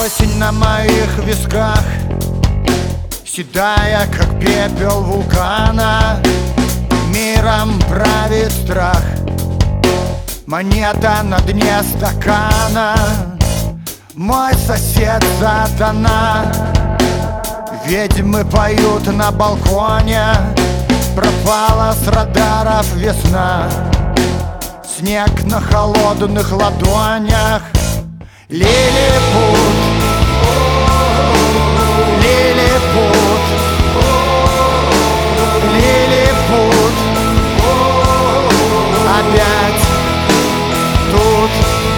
Осень на моих висках, седая, как пепел вулкана. Миром правит страх, монета на дне стакана. Мой сосед сатана, ведьмы поют на балконе. Пропала с радаров весна, снег на холодных ладонях. Лилипут, лилипут, лилипут, опять тут.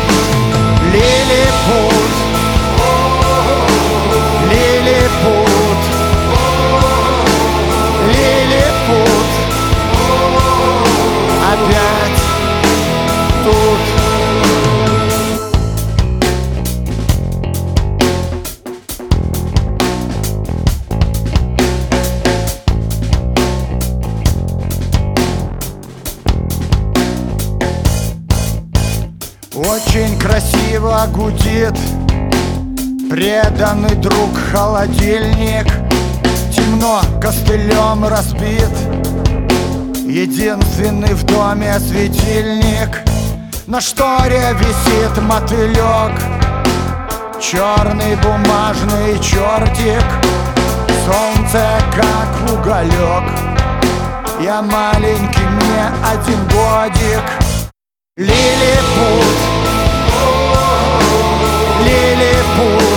Лилипут, лилипут, лилипут, опять тут. Очень красиво гудит преданный друг холодильник. Темно, костылем разбит единственный в доме светильник. На шторе висит мотылек, черный бумажный чертик. Солнце как уголек, я маленький, мне 1 годик. Лилипут, лилипут,